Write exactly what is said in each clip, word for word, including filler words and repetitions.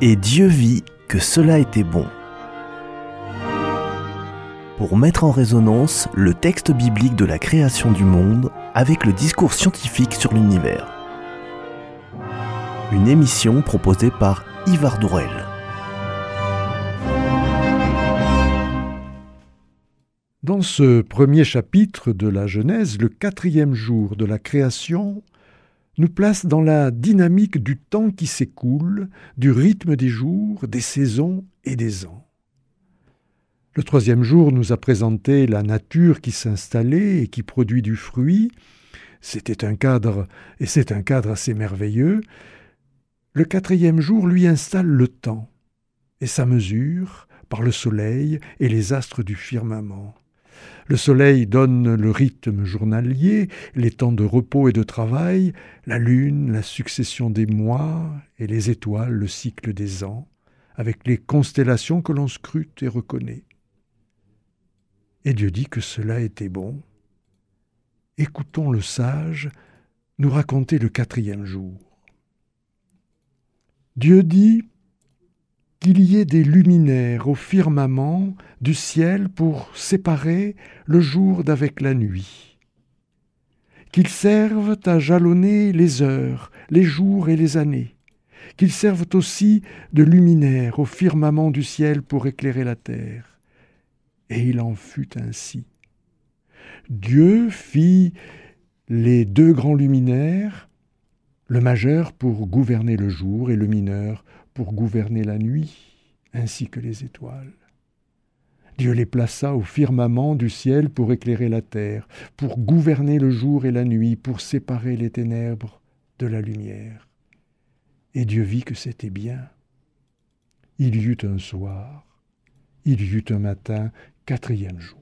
Et Dieu vit que cela était bon. Pour mettre en résonance le texte biblique de la création du monde avec le discours scientifique sur l'univers. Une émission proposée par Ivar Dourel. Dans ce premier chapitre de la Genèse, le quatrième jour de la création nous place dans la dynamique du temps qui s'écoule, du rythme des jours, des saisons et des ans. Le troisième jour nous a présenté la nature qui s'installait et qui produit du fruit. C'était un cadre, et c'est un cadre assez merveilleux. Le quatrième jour lui installe le temps et sa mesure par le soleil et les astres du firmament. Le soleil donne le rythme journalier, les temps de repos et de travail, la lune, la succession des mois, et les étoiles, le cycle des ans, avec les constellations que l'on scrute et reconnaît. Et Dieu dit que cela était bon. Écoutons le sage nous raconter le quatrième jour. Dieu dit qu'il y ait des luminaires au firmament du ciel pour séparer le jour d'avec la nuit, qu'ils servent à jalonner les heures, les jours et les années, qu'ils servent aussi de luminaires au firmament du ciel pour éclairer la terre. Et il en fut ainsi. Dieu fit les deux grands luminaires, le majeur pour gouverner le jour et le mineur pour gouverner la nuit, ainsi que les étoiles. Dieu les plaça au firmament du ciel pour éclairer la terre, pour gouverner le jour et la nuit, pour séparer les ténèbres de la lumière. Et Dieu vit que c'était bien. Il y eut un soir, il y eut un matin, quatrième jour.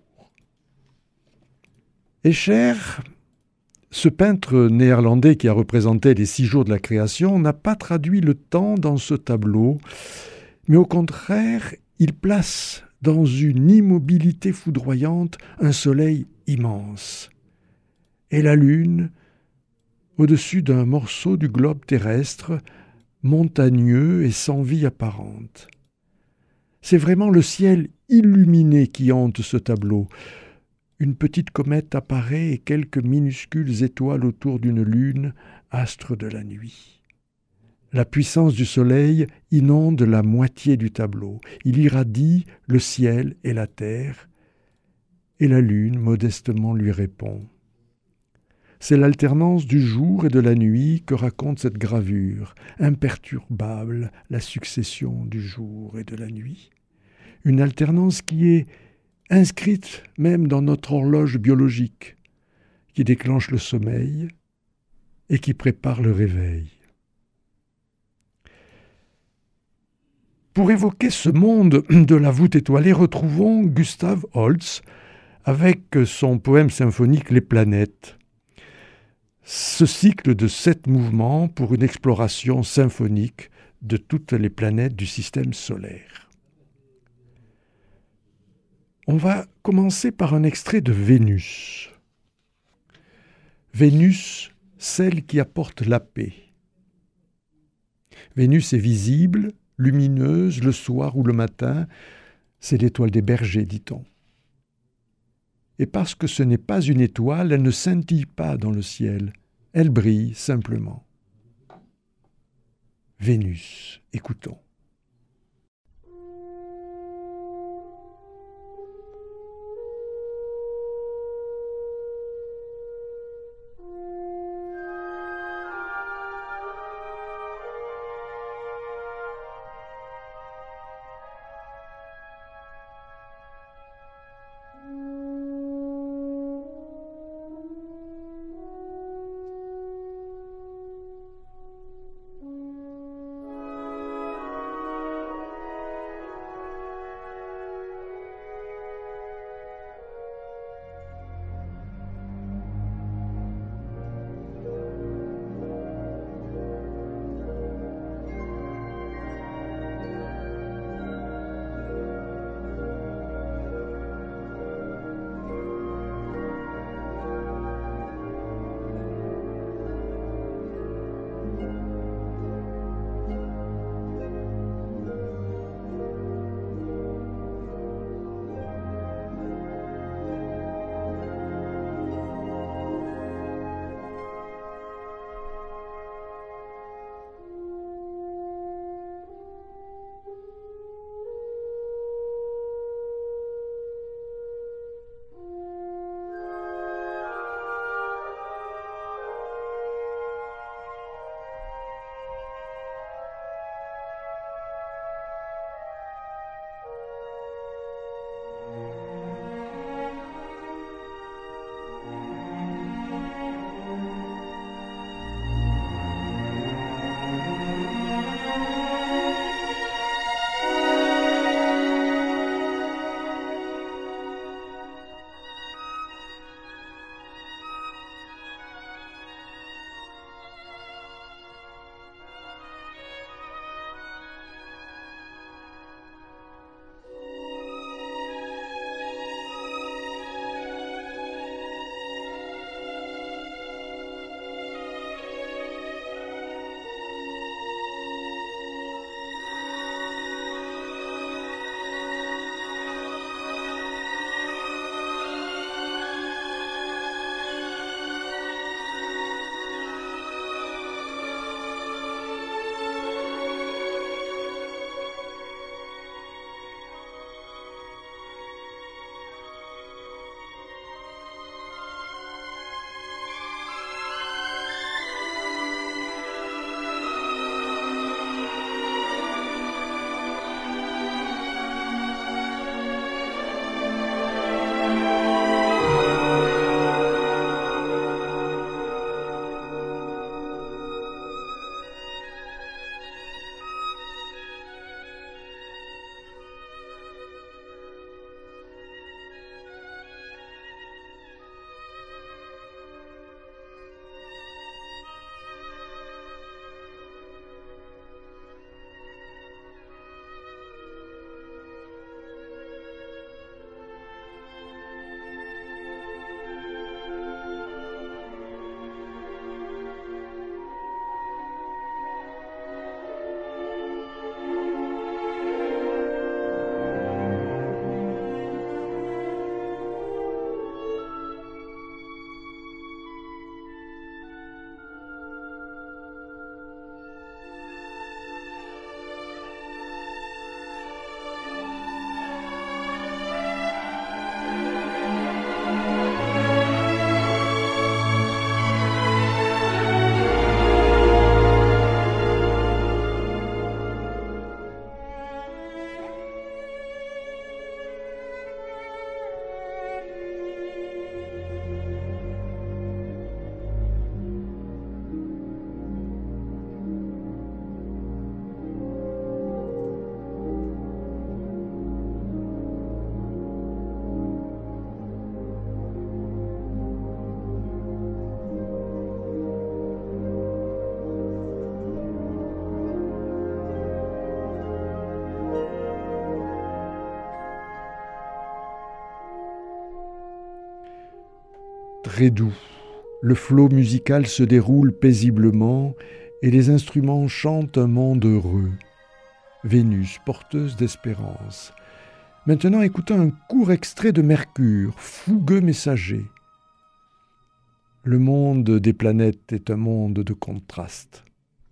Escher, ce peintre néerlandais qui a représenté les six jours de la création, n'a pas traduit le temps dans ce tableau, mais au contraire, il place dans une immobilité foudroyante un soleil immense. Et la lune, au-dessus d'un morceau du globe terrestre, montagneux et sans vie apparente. C'est vraiment le ciel illuminé qui hante ce tableau. Une petite comète apparaît et quelques minuscules étoiles autour d'une lune, astre de la nuit. La puissance du soleil inonde la moitié du tableau. Il irradie le ciel et la terre, et la lune modestement lui répond. C'est l'alternance du jour et de la nuit que raconte cette gravure, imperturbable, la succession du jour et de la nuit. Une alternance qui est inscrite même dans notre horloge biologique, qui déclenche le sommeil et qui prépare le réveil. Pour évoquer ce monde de la voûte étoilée, retrouvons Gustav Holst avec son poème symphonique « Les planètes ». Ce cycle de sept mouvements pour une exploration symphonique de toutes les planètes du système solaire. On va commencer par un extrait de Vénus. Vénus, celle qui apporte la paix. Vénus est visible, lumineuse, le soir ou le matin. C'est l'étoile des bergers, dit-on. Et parce que ce n'est pas une étoile, elle ne scintille pas dans le ciel. Elle brille simplement. Vénus, écoutons. très doux. Le flot musical se déroule paisiblement et les instruments chantent un monde heureux. Vénus, porteuse d'espérance. Maintenant, écoutons un court extrait de Mercure, fougueux messager. Le monde des planètes est un monde de contrastes.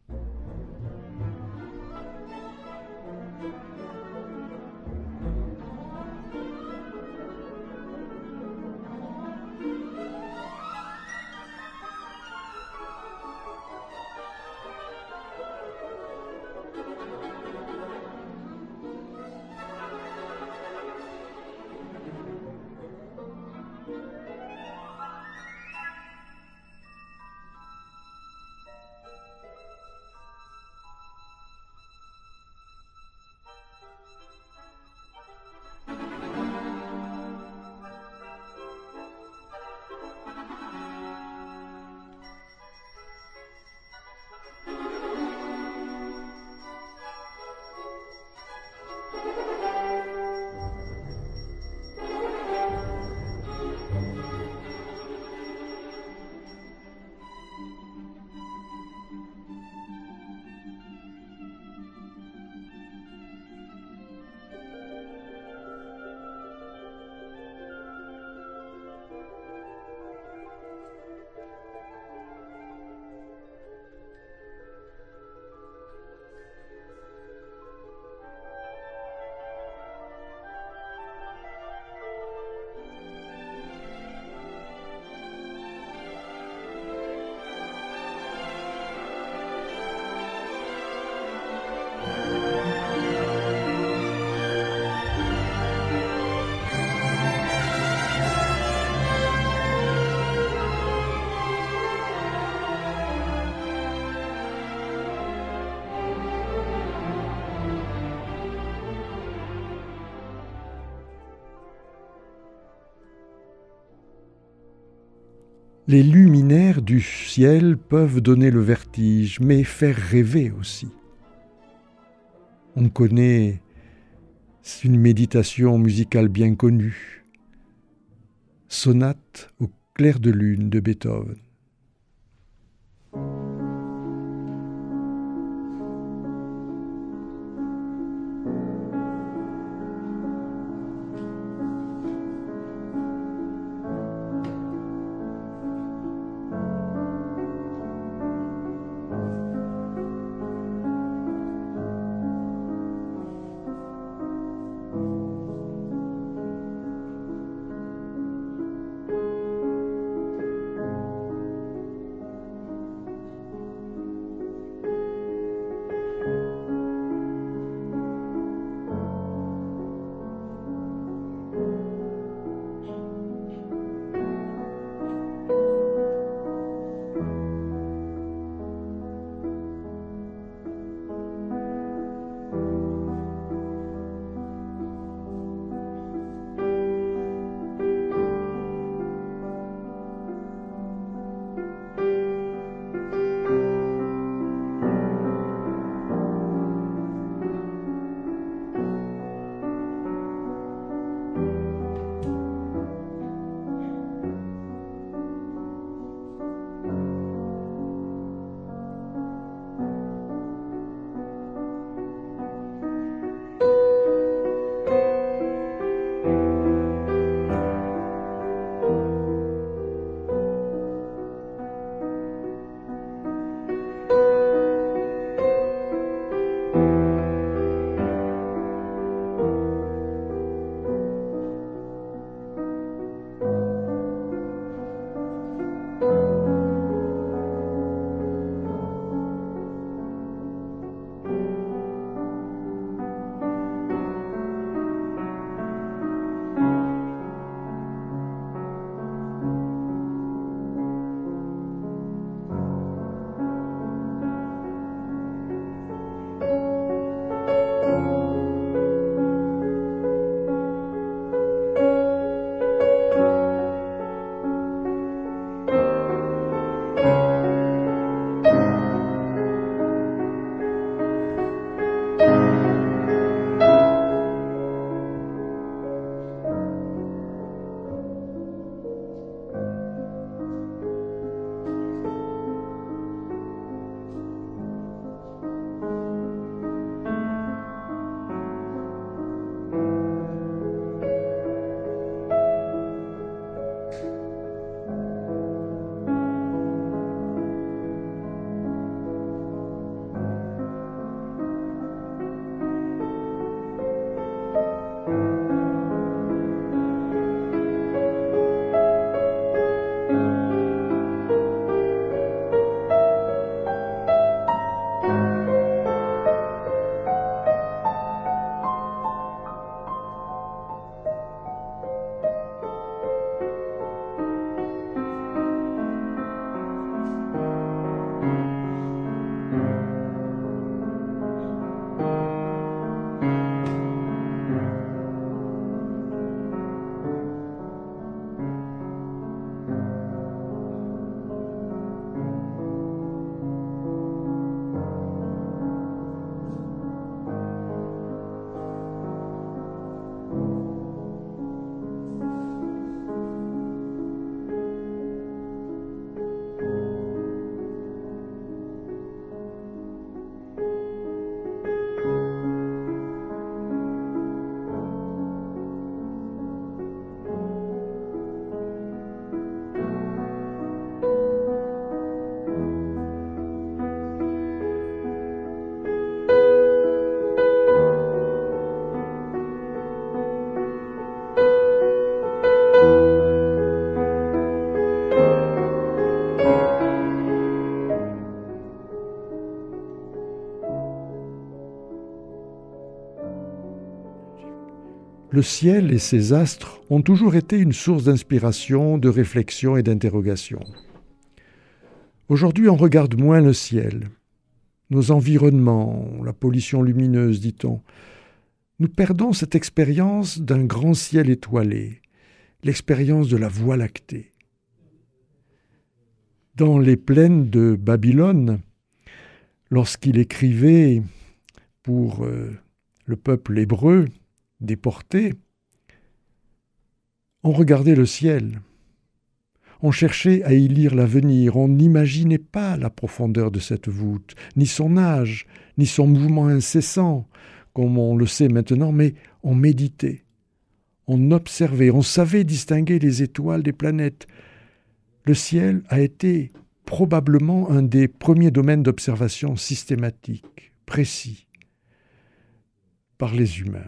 Les luminaires du ciel peuvent donner le vertige, mais faire rêver aussi. On connaît une méditation musicale bien connue, Sonate au clair de lune de Beethoven. le ciel et ses astres ont toujours été une source d'inspiration, de réflexion et d'interrogation. Aujourd'hui, on regarde moins le ciel. Nos environnements, la pollution lumineuse, dit-on. Nous perdons cette expérience d'un grand ciel étoilé, l'expérience de la Voie lactée. Dans les plaines de Babylone, lorsqu'il écrivait pour euh, le peuple hébreu déporté, on regardait le ciel. On cherchait à y lire l'avenir, on n'imaginait pas la profondeur de cette voûte, ni son âge, ni son mouvement incessant, comme on le sait maintenant, mais on méditait, on observait, on savait distinguer les étoiles des planètes. Le ciel a été probablement un des premiers domaines d'observation systématique, précis, par les humains.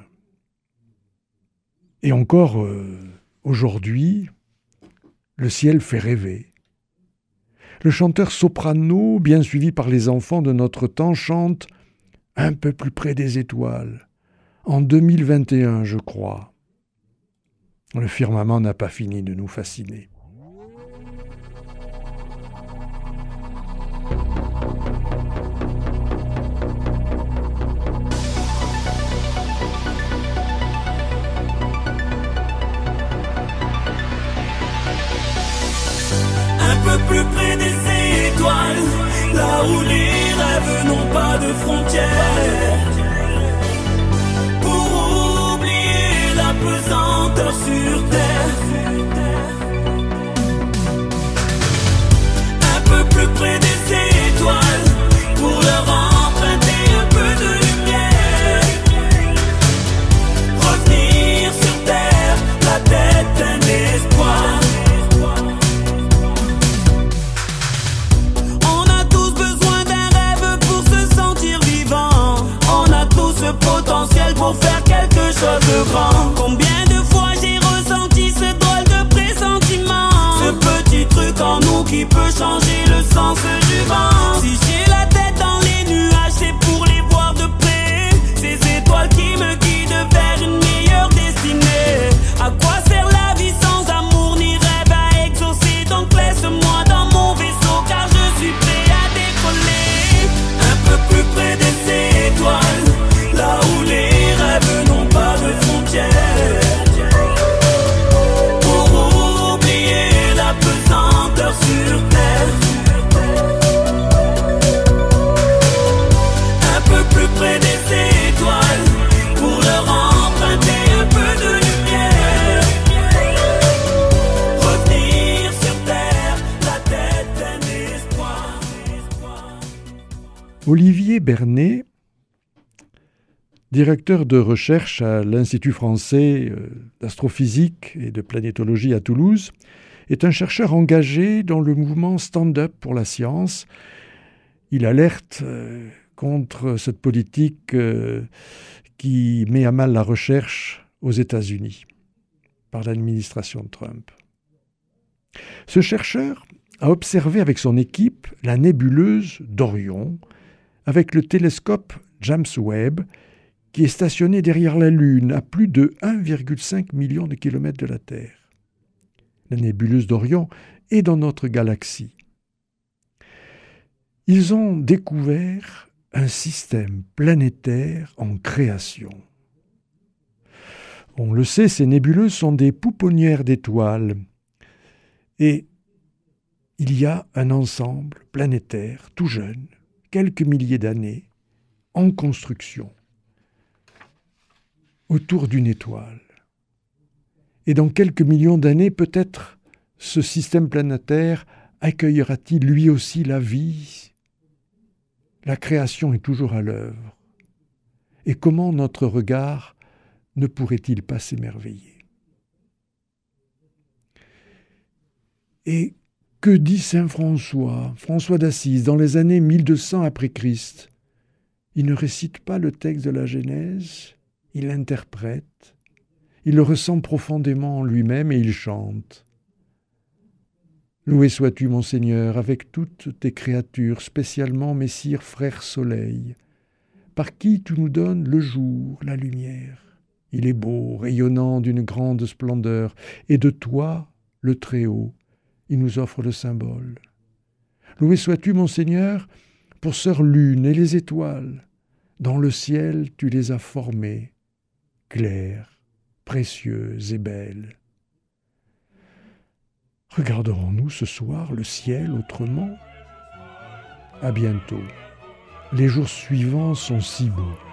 Et encore euh, aujourd'hui, le ciel fait rêver. Le chanteur soprano, bien suivi par les enfants de notre temps, chante « Un peu plus près des étoiles », en deux mille vingt et un, je crois. Le firmament n'a pas fini de nous fasciner. Un peu plus près des étoiles, là où les rêves n'ont pas de frontières, pour oublier la pesanteur sur terre. Un peu plus près des étoiles, pour leur emprunter un peu de lumière, revenir sur terre, la tête pleine d'espoir. Potentiel pour faire quelque chose de grand. Combien de fois j'ai ressenti ce drôle de pressentiment, ce petit truc en nous qui peut changer le sens du vent. Si j'ai la tête dans les nuages, c'est pour les voir de près, ces étoiles qui me guident vers une meilleure destinée. À quoi sert la vie sans amour ni rêve à exaucer? Donc laisse-moi dans mon vaisseau car je suis prêt à décoller. Un peu plus près des étoiles, là où les rêves n'ont pas de frontières, pour oublier la pesanteur sur terre. Un peu plus près des étoiles, pour leur emprunter un peu de lumière, revenir sur terre, la tête pleine d'espoir. Olivier Bernet, directeur de recherche à l'Institut français d'astrophysique et de planétologie à Toulouse, est un chercheur engagé dans le mouvement Stand-up pour la science. Il alerte contre cette politique qui met à mal la recherche aux États-Unis par l'administration de Trump. Ce chercheur a observé avec son équipe la nébuleuse d'Orion avec le télescope James Webb, qui est stationné derrière la Lune, à plus de un virgule cinq million de kilomètres de la Terre. La nébuleuse d'Orion est dans notre galaxie. Ils ont découvert un système planétaire en création. On le sait, ces nébuleuses sont des pouponnières d'étoiles. Et il y a un ensemble planétaire tout jeune, quelques milliers d'années, en construction, autour d'une étoile. Et dans quelques millions d'années, peut-être, ce système planétaire accueillera-t-il lui aussi la vie? La création est toujours à l'œuvre. Et comment notre regard ne pourrait-il pas s'émerveiller? Et que dit saint François, François d'Assise, dans les années mille deux cents après Christ? Il ne récite pas le texte de la Genèse, il l'interprète, il le ressent profondément en lui-même et il chante. Loué sois-tu, mon Seigneur, avec toutes tes créatures, spécialement Messire frère soleil, par qui tu nous donnes le jour, la lumière. Il est beau, rayonnant d'une grande splendeur, et de toi, le Très-Haut, il nous offre le symbole. Loué sois-tu, mon Seigneur, pour sœur lune et les étoiles. Dans le ciel, tu les as formées, claires, précieuses et belles. Regarderons-nous ce soir le ciel autrement ? À bientôt. Les jours suivants sont si beaux.